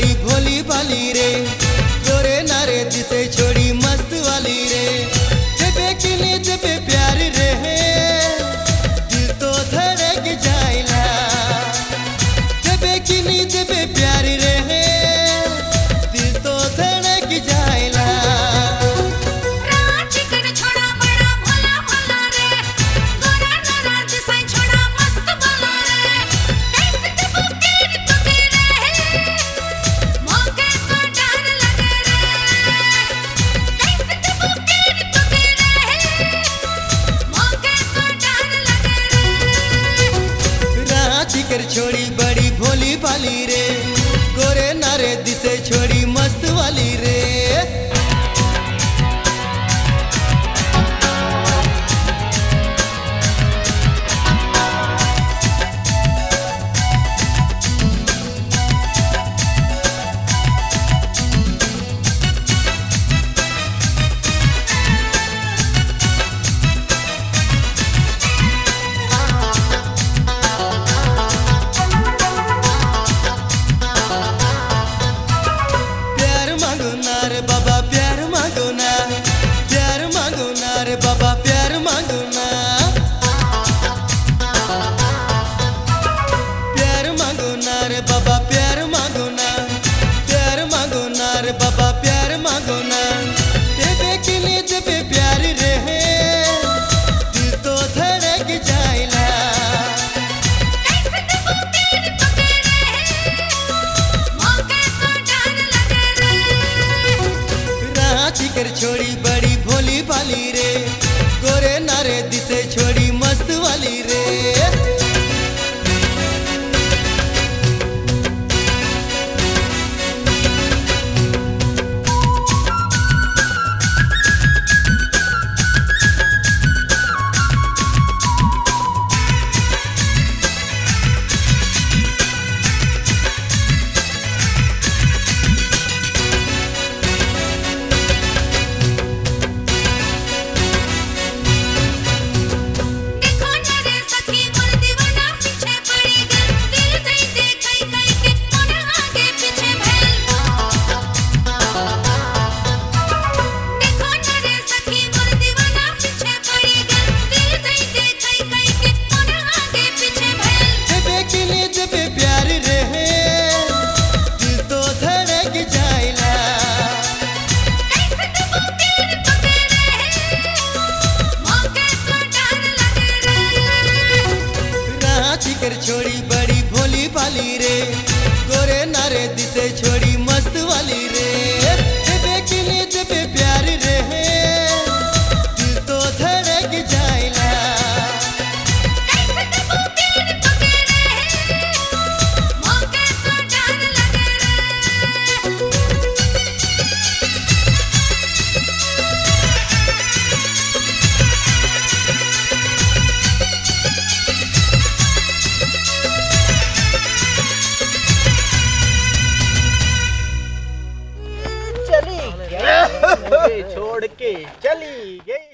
बड़ी भोली भाली रे, गोरे नारे जिसे छोड़ी मस्त वाली रे। जबे किनी जबे प्यार रे, दिल तो धड़क जाइला। जबे किनी जबे प्यार रे, दिल तो धड़क जाइला। छोड़ी बड़ी भोली भाली रे, गोरे नारे दिसे छोड़ी मस्त वाली रे। बाबा प्यार मांगो ना, प्यार मांगो ना रे बाबा प्यार मांगो ना। प्यार मांगो ना रे बाबा प्यार मांगो ना, प्यार मांगो ना रे बाबा प्यार मांगो ना। जबे किनी जबे प्यार रे, दिल तो धड़क जाइला। कर छोड़ी बड़ी भोली भाली रे, गोरे नारे दिसे छोड़ी मस्त वाली रे। कर छोड़ी बड़ी भोली भाली रे, गोरे नारे दिसे छोड़ी मस्त वाली रे। जबे किनी जबे प्यार रे, दिल तो धड़क जाइला। छोड़ के चली गई।